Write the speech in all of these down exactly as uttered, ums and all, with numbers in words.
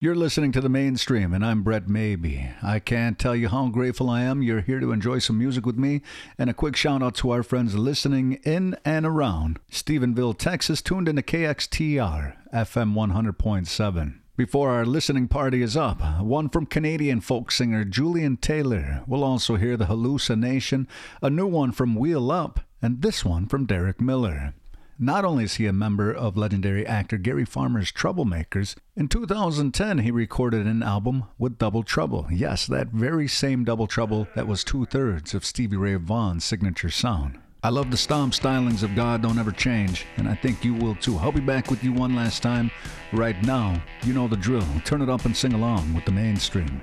You're listening to The Mainstream, and I'm Brett Maybe. I can't tell you how grateful I am you're here to enjoy some music with me, and a quick shout out to our friends listening in and around Stephenville, Texas, tuned into K X T R, F M one hundred point seven. Before our listening party is up, one from Canadian folk singer Julian Taylor. We'll also hear The Hallucination, a new one from Wheel Up, and this one from Derek Miller. Not only is he a member of legendary actor Gary Farmer's Troublemakers, in two thousand ten he recorded an album with Double Trouble. Yes, that very same Double Trouble that was two-thirds of Stevie Ray Vaughan's signature sound. I love the stomp stylings of God Don't Ever Change, and I think you will too. I'll be back with you one last time. Right now, you know the drill. Turn it up and sing along with The Mainstream.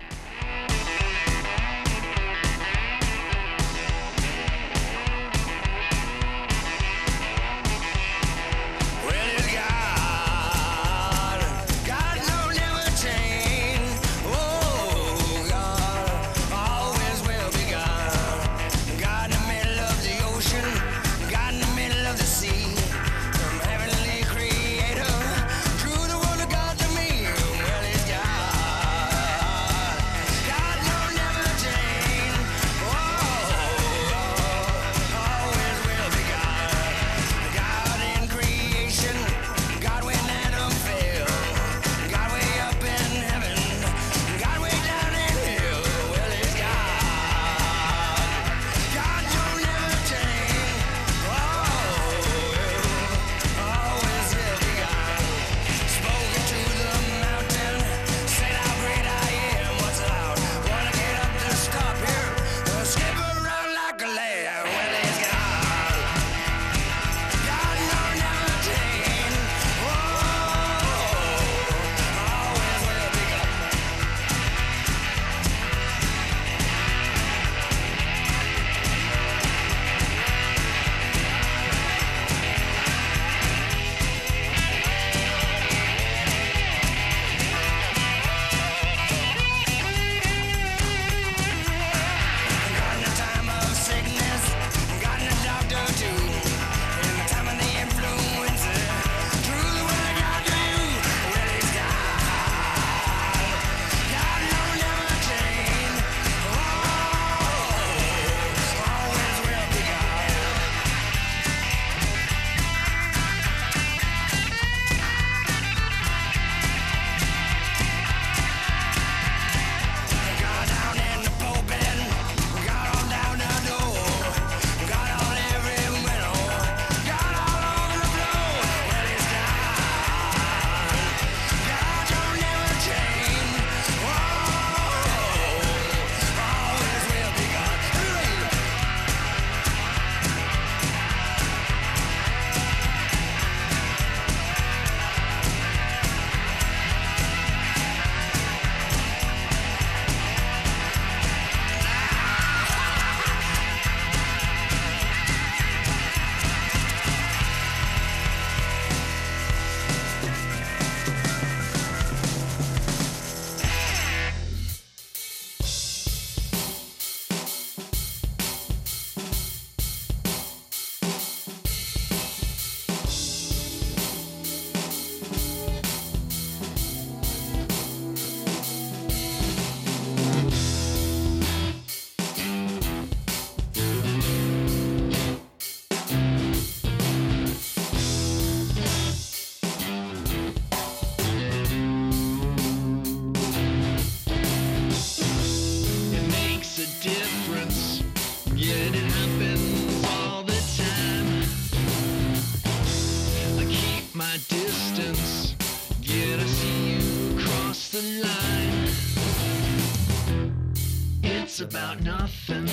About nothing,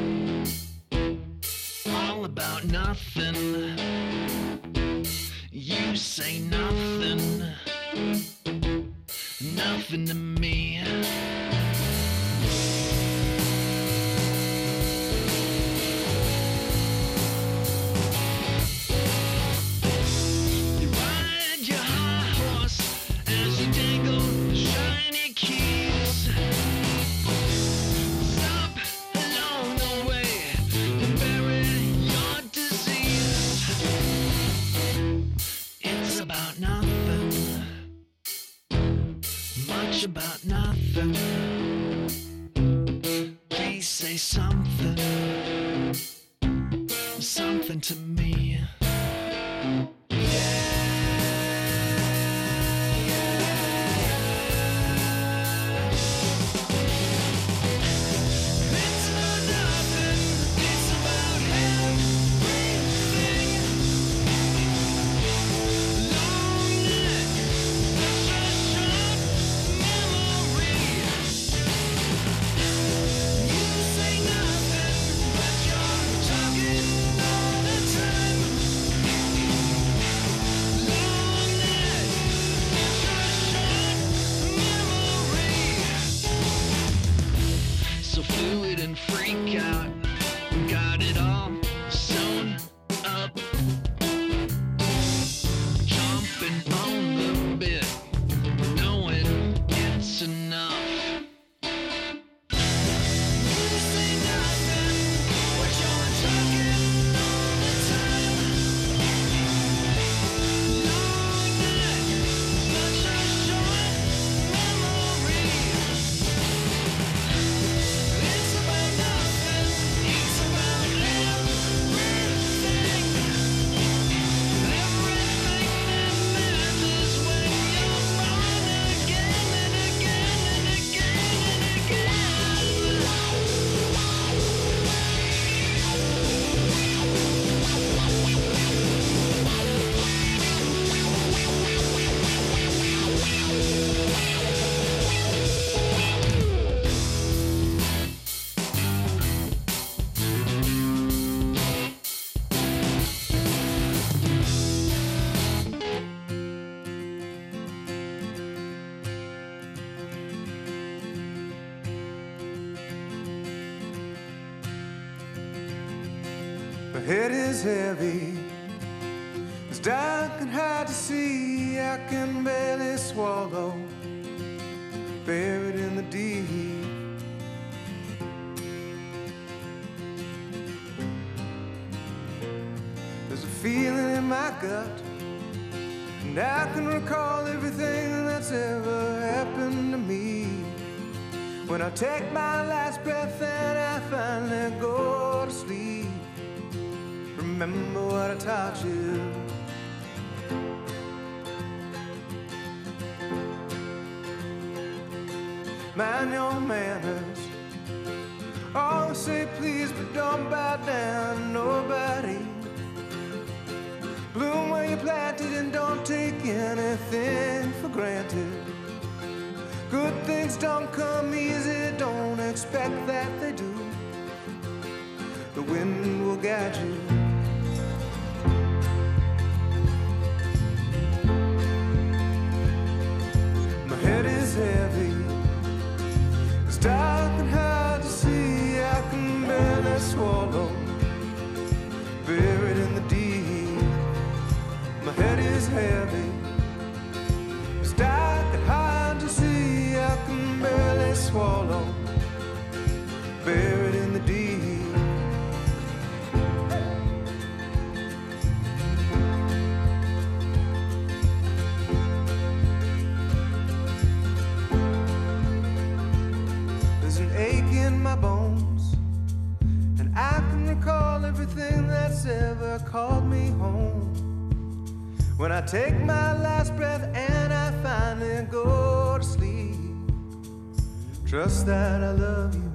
all about nothing. You say nothing, nothing to me. You ride your high horse as you dangle the shiny keys. Much much about nothing. Please say something, something to me. So fluid and freak out, got it all sewn up, chomping on the bit, knowing it's enough. You say nothing, but you're talking all the time. Long night, such a short memory. It's about nothing, it's about everything. Everything that matters when you're born again and again and again and again. My head is heavy, it's dark and hard to see. I can barely swallow, buried in the deep. There's a feeling in my gut, and I can recall everything that's ever happened to me. When I take my last breath and I finally go to sleep, remember what I taught you. Mind your manners. Always say please, but don't bow down to nobody. Bloom where you planted and don't take anything for granted. Good things don't come easy, don't expect that they do. The wind will guide you. My head is heavy, it's dark and hard to see. I can barely swallow, buried in the deep. My head is heavy, it's dark and hard to see. I can barely swallow, buried in the deep. There's an ache in my bones, and I can recall everything that's ever called me home. When I take my last breath and I finally go to sleep, trust that I love you.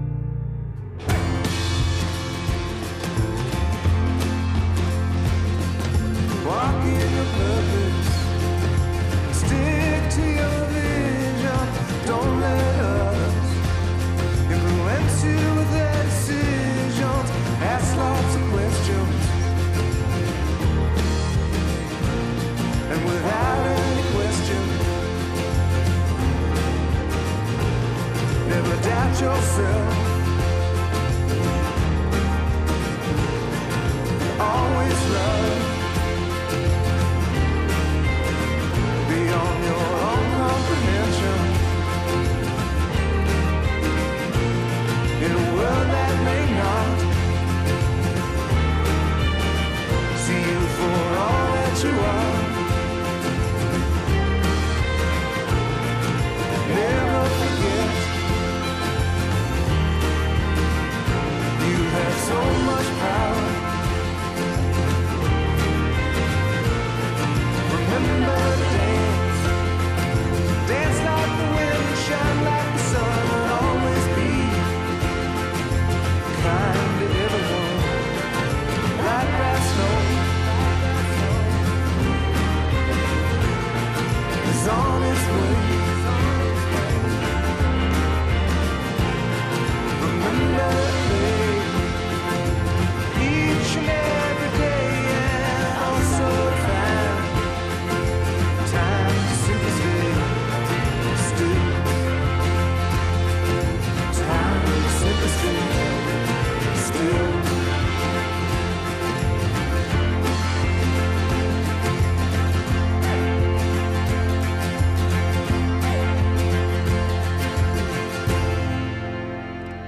Walk in your purpose, stick to your vision. Don't let others influence you with their decisions. Ask lots of questions, and without any question, never doubt yourself. Always love beyond your own comprehension. In a world that may not see you for all that you are.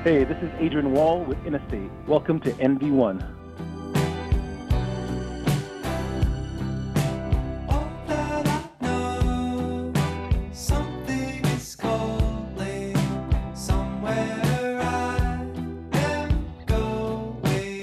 Hey, this is Adrian Wall with Interstate. Welcome to N V one. All that I know, something is calling. Somewhere I am going.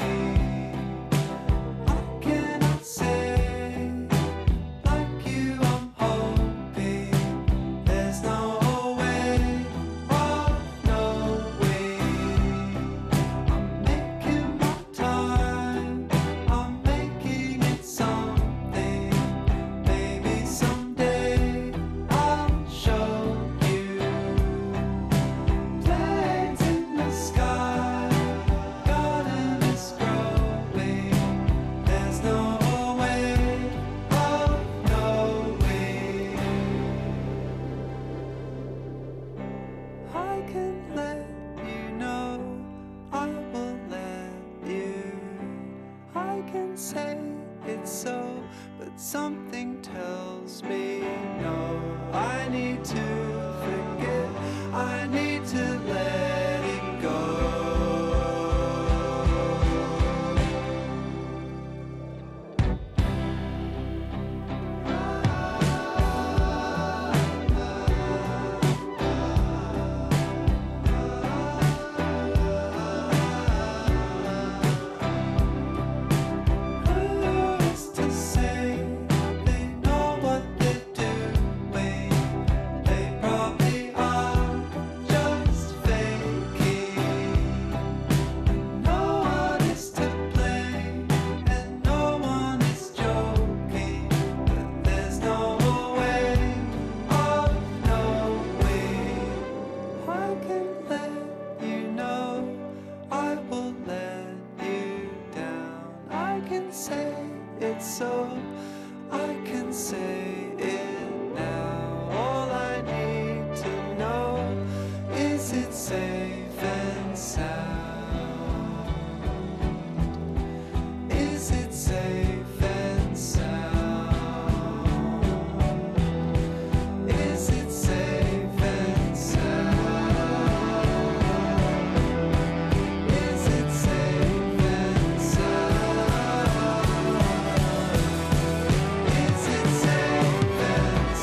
I cannot say, like you, I'm hoping. There's no way, oh no way. I'm making my time. I'm making it something. Maybe someday I'll show you. Flags in the sky, garden is growing. There's no way, oh no way. I can let you know, I will let you. I can say it's so, but something tells me no. I need to forget, I need to let it go. Who's to say they know what they're doing? They probably are just faking. No one is to blame, and no one is joking. But there's no way, oh no way. I can let you know, I will let you down. I can say it's so, I can say it now. All I need to know is it's safe and sound. Is it safe and sound? Is it safe and sound? Is it safe and sound? Is it safe and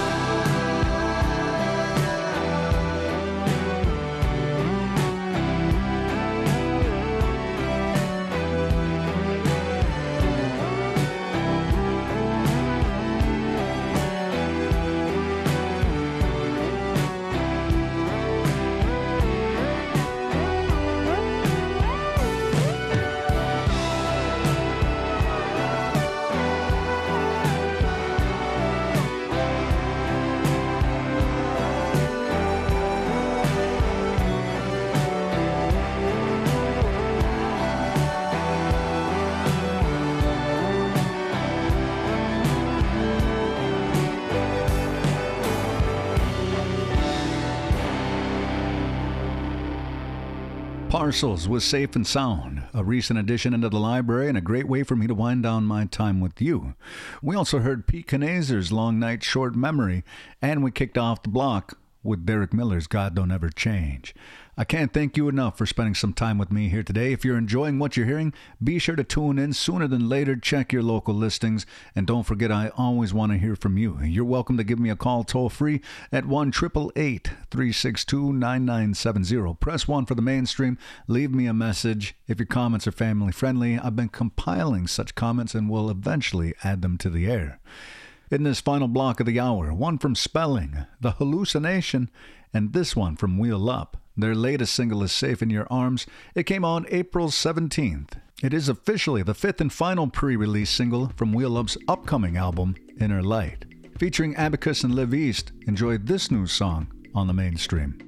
Parcels was Safe and Sound, a recent addition into the library and a great way for me to wind down my time with you. We also heard Pete Knazer's Long Night Short Memory, and we kicked off the block with Derek Miller's God Don't Ever Change. I can't thank you enough for spending some time with me here today. If you're enjoying what you're hearing, be sure to tune in sooner than later. Check your local listings. And don't forget, I always want to hear from you. You're welcome to give me a call toll free at one eight eight eight, three six two, nine nine seven zero. Press one for the mainstream. Leave me a message. If your comments are family friendly, I've been compiling such comments and will eventually add them to the air. In this final block of the hour, one from Spelling, The Hallucination, and this one from Wheel Up. Their latest single is Safe in Your Arms. It came on April seventeenth. It is officially the fifth and final pre-release single from Wheel Up's upcoming album, Inner Light. Featuring Abacus and Liv East, enjoy this new song on the mainstream.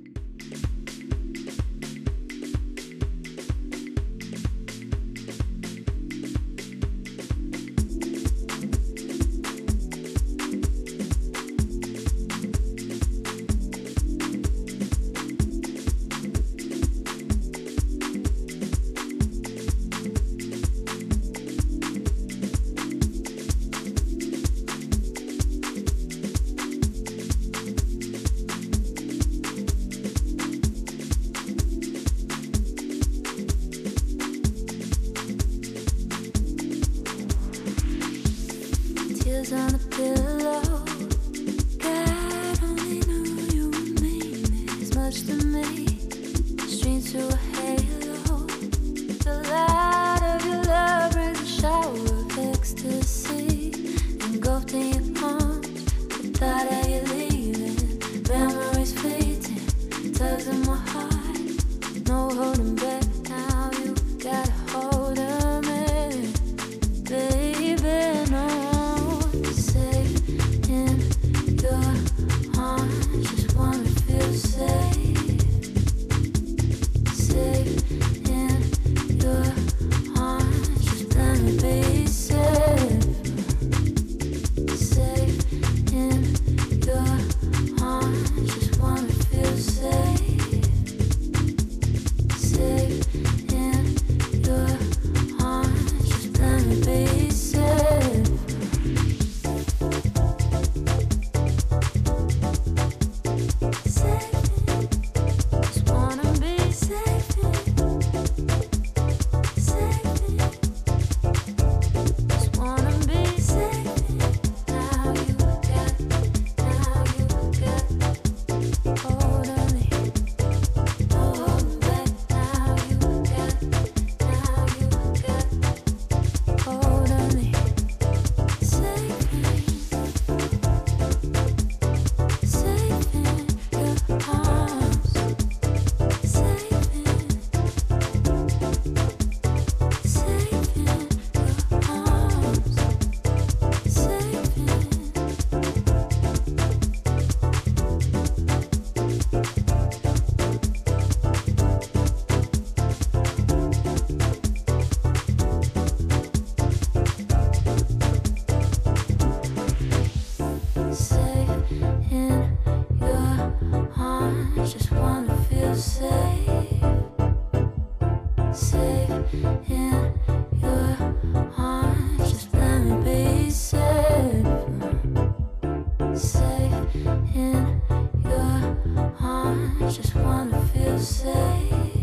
I just wanna feel safe,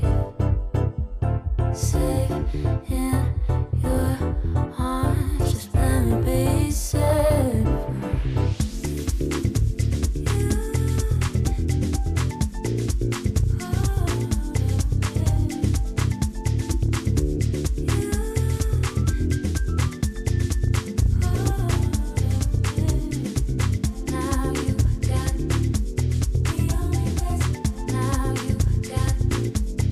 safe in your arms. Just let me be safe. Now you got the only place. Now you got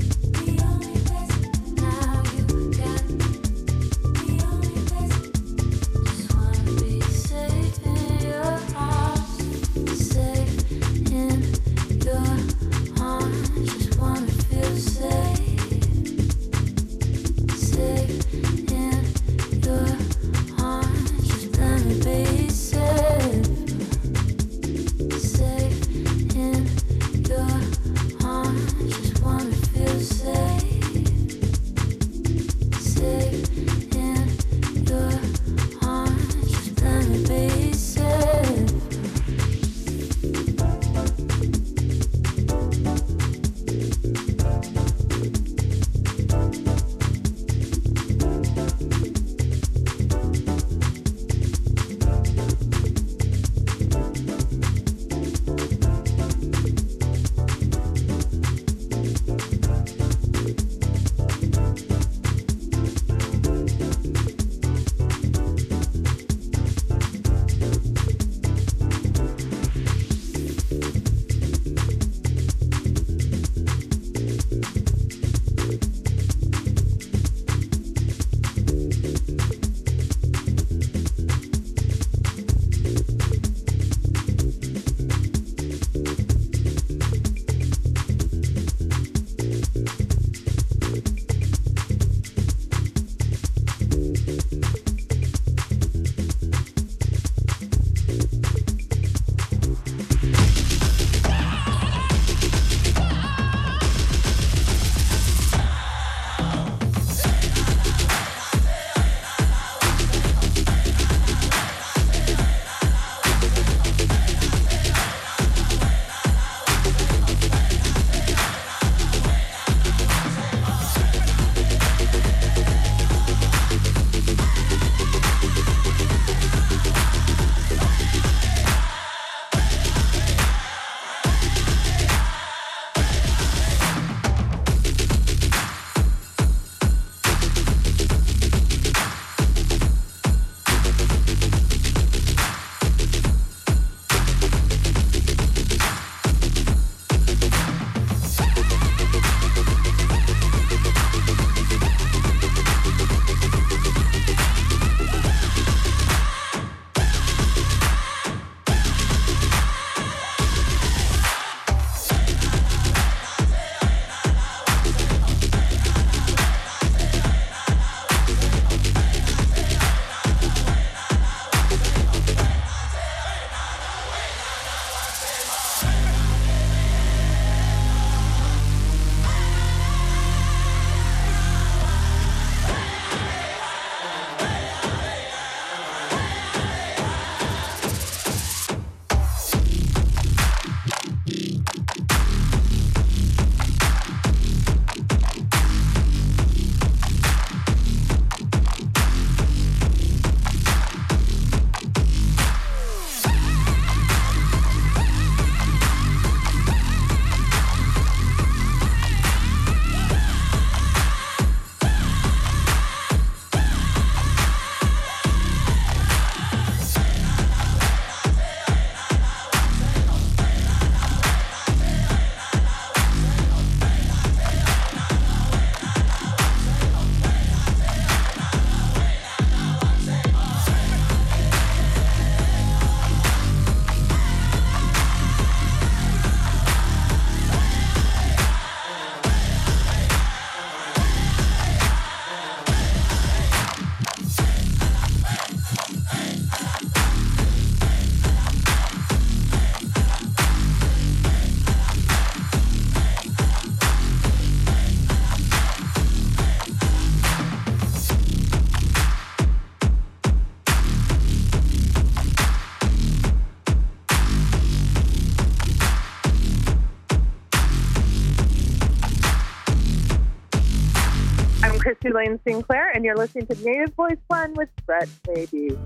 Christy Lane Sinclair, and you're listening to Native Voice One with Brett Maybe.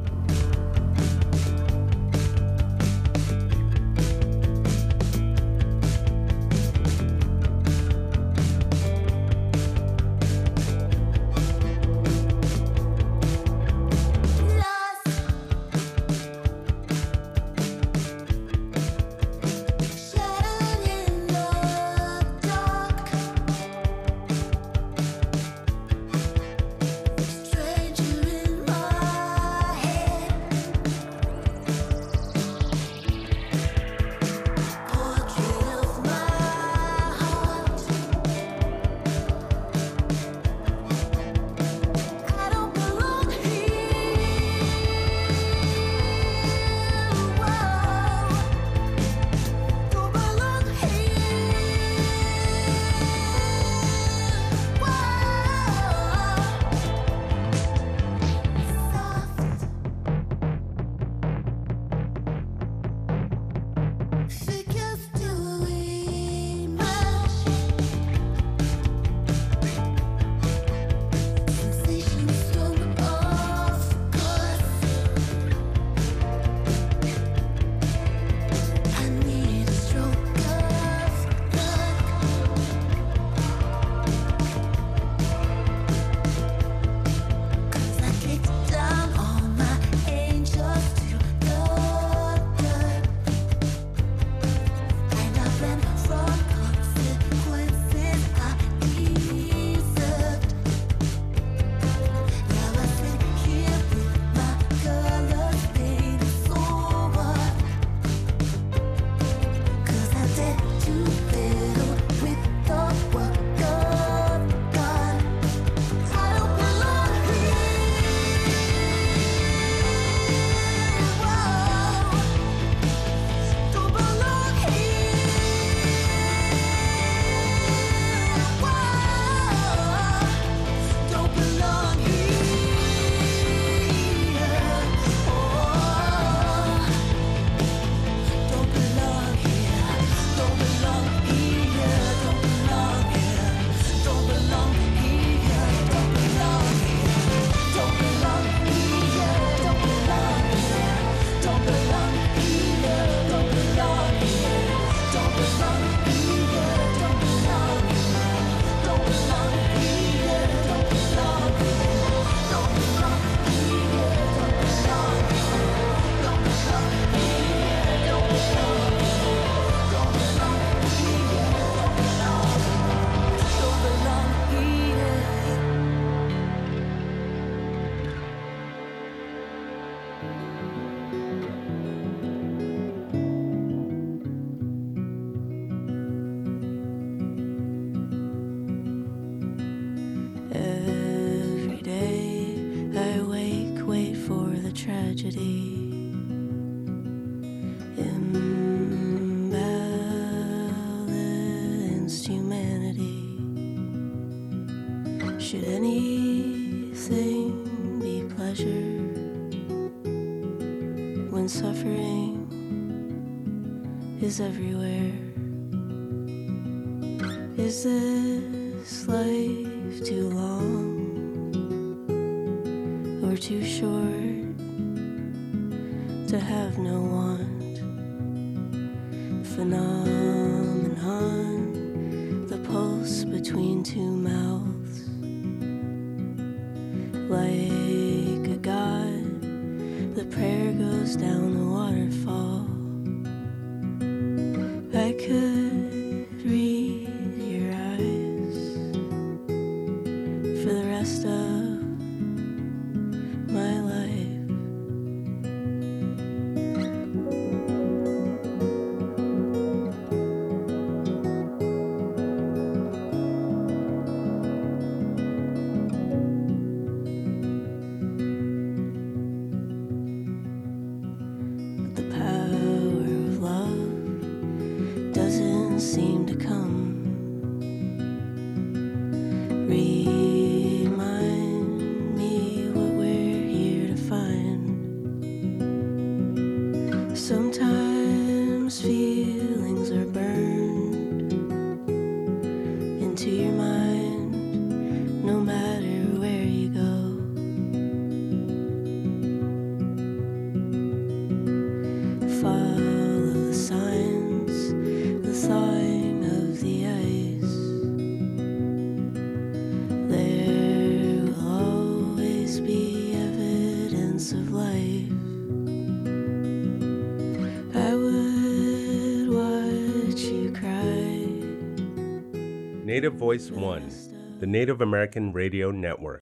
Stranger in my Should anything be pleasure when suffering is everywhere? Is this life too long or too short to have no want? Phenomenon, the pulse between two mouths. Like a god, the prayer goes down the waterfall. I could read your eyes for the rest of my life. Seem to come. Remind me what we're here to find. Sometimes feelings are burned into your mind, no matter Native Voice One, the Native American Radio Network.